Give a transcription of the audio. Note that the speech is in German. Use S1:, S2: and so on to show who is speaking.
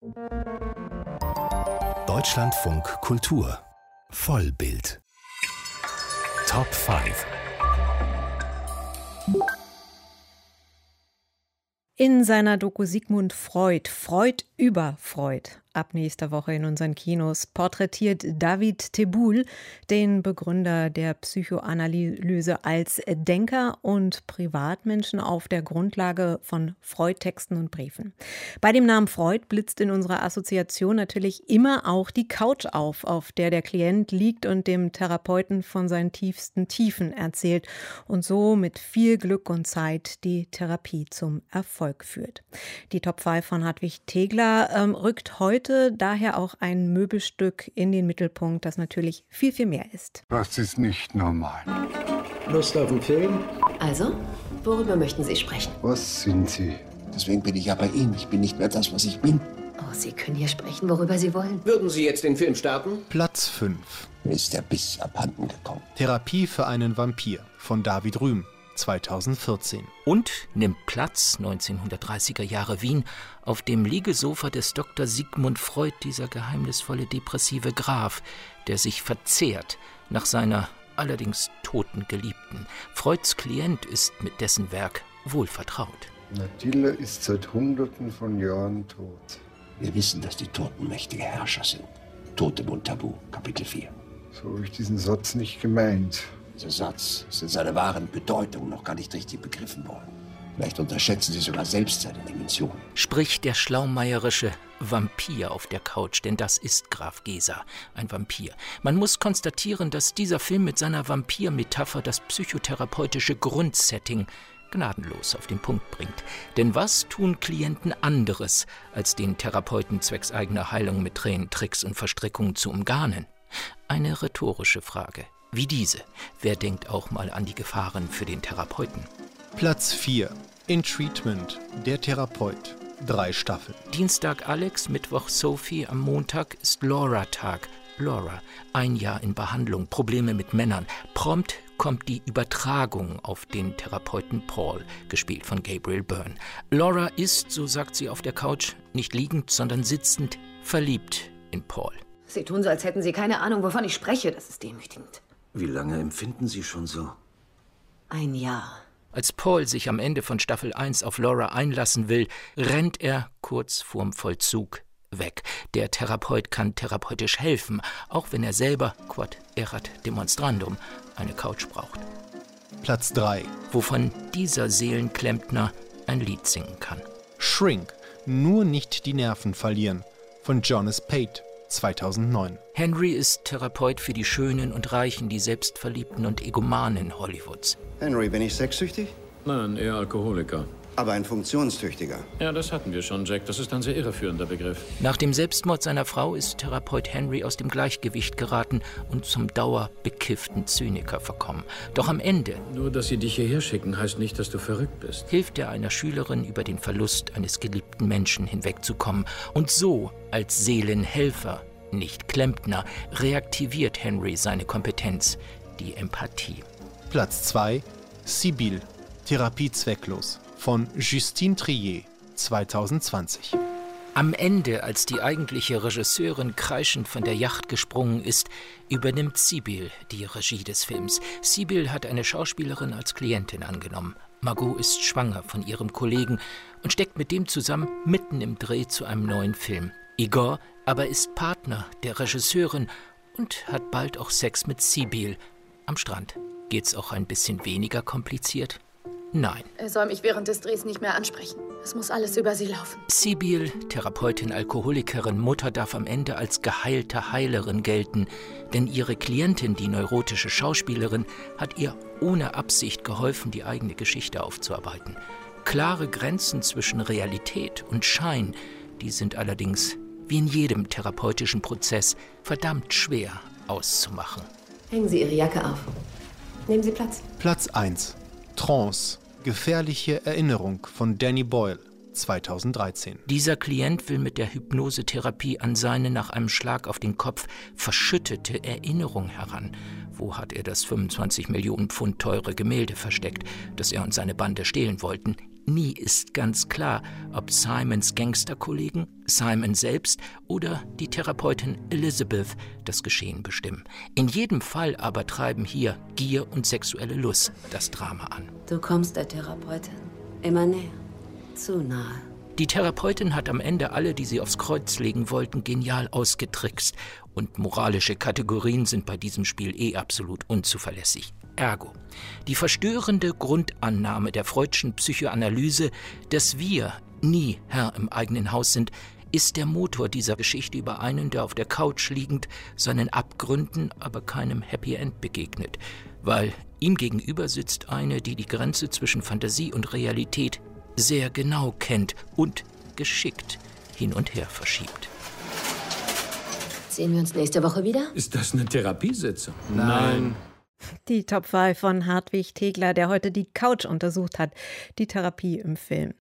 S1: Deutschlandfunk Kultur Vollbild Top 5.
S2: In seiner Doku Sigmund Freud, Freud über Freud, ab nächster Woche in unseren Kinos, porträtiert David Tebboul den Begründer der Psychoanalyse als Denker und Privatmenschen auf der Grundlage von Freud-Texten und Briefen. Bei dem Namen Freud blitzt in unserer Assoziation natürlich immer auch die Couch auf der der Klient liegt und dem Therapeuten von seinen tiefsten Tiefen erzählt und so mit viel Glück und Zeit die Therapie zum Erfolg führt. Die Top 5 von Hartwig Tegler rückt heute daher auch ein Möbelstück in den Mittelpunkt, das natürlich viel, viel mehr ist.
S3: Das ist nicht normal.
S4: Lust auf einen Film?
S5: Also, worüber möchten Sie sprechen?
S3: Was sind Sie?
S4: Deswegen bin ich ja bei Ihnen. Ich bin nicht mehr das, was ich bin.
S5: Oh, Sie können hier sprechen, worüber Sie wollen.
S6: Würden Sie jetzt den Film starten?
S7: Platz 5.
S4: Mir ist der Biss abhanden gekommen.
S7: Therapie für einen Vampir von David Rühm, 2014.
S8: Und nimmt Platz, 1930er Jahre Wien, auf dem Liegesofa des Dr. Sigmund Freud, dieser geheimnisvolle depressive Graf, der sich verzehrt nach seiner allerdings toten Geliebten. Freuds Klient ist mit dessen Werk wohl vertraut.
S3: Attila ist seit Hunderten von Jahren tot.
S4: Wir wissen, dass die Toten mächtige Herrscher sind. Totem und Tabu, Kapitel 4.
S3: So habe ich diesen Satz nicht gemeint.
S4: Dieser Satz ist in seiner wahren Bedeutung noch gar nicht richtig begriffen worden. Vielleicht unterschätzen Sie sogar selbst seine Dimension.
S8: Spricht der schlaumeierische Vampir auf der Couch, denn das ist Graf Geser, ein Vampir. Man muss konstatieren, dass dieser Film mit seiner Vampir-Metapher das psychotherapeutische Grundsetting gnadenlos auf den Punkt bringt. Denn was tun Klienten anderes, als den Therapeuten zwecks eigener Heilung mit Tränen, Tricks und Verstrickungen zu umgarnen? Eine rhetorische Frage. Wie diese. Wer denkt auch mal an die Gefahren für den Therapeuten?
S7: Platz 4. In Treatment, der Therapeut. 3 Staffeln.
S8: Dienstag Alex, Mittwoch Sophie, am Montag ist Laura-Tag. Laura, 1 Jahr in Behandlung, Probleme mit Männern. Prompt kommt die Übertragung auf den Therapeuten Paul, gespielt von Gabriel Byrne. Laura ist, so sagt sie auf der Couch, nicht liegend, sondern sitzend, verliebt in Paul.
S5: Sie tun so, als hätten Sie keine Ahnung, wovon ich spreche. Das ist demütigend.
S6: Wie lange empfinden Sie schon so?
S5: 1 Jahr.
S8: Als Paul sich am Ende von Staffel 1 auf Laura einlassen will, rennt er kurz vorm Vollzug weg. Der Therapeut kann therapeutisch helfen, auch wenn er selber, quod erat demonstrandum, eine Couch braucht.
S7: Platz 3.
S8: Wovon dieser Seelenklempner ein Lied singen kann.
S7: Shrink, nur nicht die Nerven verlieren, von Jonas Pate, 2009.
S8: Henry ist Therapeut für die Schönen und Reichen, die Selbstverliebten und Egomanen Hollywoods.
S9: Henry, bin ich sexsüchtig?
S10: Nein, eher Alkoholiker.
S9: Aber ein funktionstüchtiger.
S10: Ja, das hatten wir schon, Jack. Das ist ein sehr irreführender Begriff.
S8: Nach dem Selbstmord seiner Frau ist Therapeut Henry aus dem Gleichgewicht geraten und zum dauerbekifften Zyniker verkommen. Doch am Ende...
S10: Nur, dass sie dich hierher schicken, heißt nicht, dass du verrückt bist.
S8: ...hilft er einer Schülerin, über den Verlust eines geliebten Menschen hinwegzukommen. Und so, als Seelenhelfer, nicht Klempner, reaktiviert Henry seine Kompetenz, die Empathie.
S7: Platz 2. Sibyl, Therapie zwecklos, von Justine Trier, 2020.
S8: Am Ende, als die eigentliche Regisseurin kreischend von der Yacht gesprungen ist, übernimmt Sibyl die Regie des Films. Sibyl hat eine Schauspielerin als Klientin angenommen. Margot ist schwanger von ihrem Kollegen und steckt mit dem zusammen mitten im Dreh zu einem neuen Film. Igor aber ist Partner der Regisseurin und hat bald auch Sex mit Sibyl. Am Strand. Geht's auch ein bisschen weniger kompliziert? Nein.
S11: Er soll mich während des Drehs nicht mehr ansprechen. Es muss alles über sie laufen.
S8: Sibyl, Therapeutin, Alkoholikerin, Mutter, darf am Ende als geheilte Heilerin gelten. Denn ihre Klientin, die neurotische Schauspielerin, hat ihr ohne Absicht geholfen, die eigene Geschichte aufzuarbeiten. Klare Grenzen zwischen Realität und Schein, die sind allerdings, wie in jedem therapeutischen Prozess, verdammt schwer auszumachen.
S5: Hängen Sie Ihre Jacke auf. Nehmen Sie Platz.
S7: Platz 1. Trance, gefährliche Erinnerung von Danny Boyle, 2013.
S8: Dieser Klient will mit der Hypnosetherapie an seine nach einem Schlag auf den Kopf verschüttete Erinnerung heran. Wo hat er das 25 Millionen Pfund teure Gemälde versteckt, das er und seine Bande stehlen wollten? Nie ist ganz klar, ob Simons Gangsterkollegen, Simon selbst oder die Therapeutin Elizabeth das Geschehen bestimmen. In jedem Fall aber treiben hier Gier und sexuelle Lust das Drama an.
S12: Du kommst der Therapeutin immer näher, zu nahe.
S8: Die Therapeutin hat am Ende alle, die sie aufs Kreuz legen wollten, genial ausgetrickst. Und moralische Kategorien sind bei diesem Spiel absolut unzuverlässig. Ergo, die verstörende Grundannahme der freudschen Psychoanalyse, dass wir nie Herr im eigenen Haus sind, ist der Motor dieser Geschichte über einen, der auf der Couch liegend seinen Abgründen, aber keinem Happy End begegnet. Weil ihm gegenüber sitzt eine, die die Grenze zwischen Fantasie und Realität sehr genau kennt und geschickt hin und her verschiebt.
S5: Sehen wir uns nächste Woche wieder?
S10: Ist das eine Therapiesitzung?
S7: Nein.
S2: Die Top 5 von Hartwig Tegler, der heute die Couch untersucht hat, die Therapie im Film.